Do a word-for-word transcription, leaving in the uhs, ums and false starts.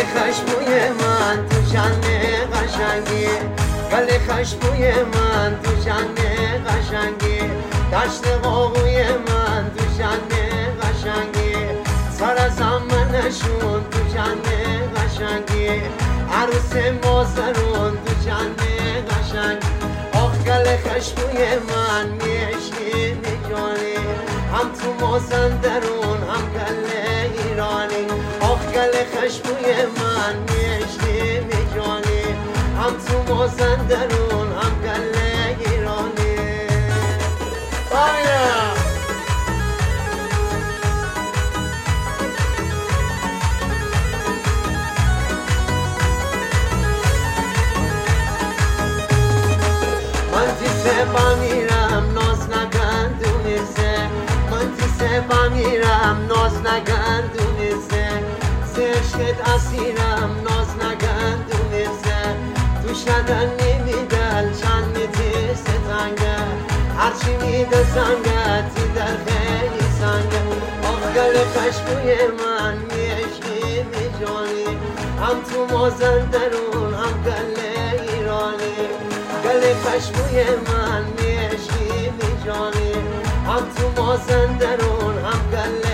خشموی من تو جنه قشنگی، گل خشموی من تو جنه قشنگی، دشت قاقوی من تو جنه قشنگی، سر از نشون تو جنه قشنگی، عروس مازرون تو جنه قشنگ. آخ گل خشموی من میشی میجانی، هم تو مازندرون هم گل ایرانی. آخ گل خشموی من میشی میجانی، هم تو مازندرون هم گل ایرانی. بایا سپا میرم ناز نگندو میزه، من تی سپا میرم ناز نگندو میزه، زشکت اسیرم ناز نگندو میزه، تو شدن نمیدل چند میتی ستنگه، هرچی میده زنگه تی در خیلی سنگه. آخ گل خشموی من میشی میجانی، هم تو مازندرون هم گل ایرانی. گل خشموی من میشی میجانی، هم تو مازندرون هم گل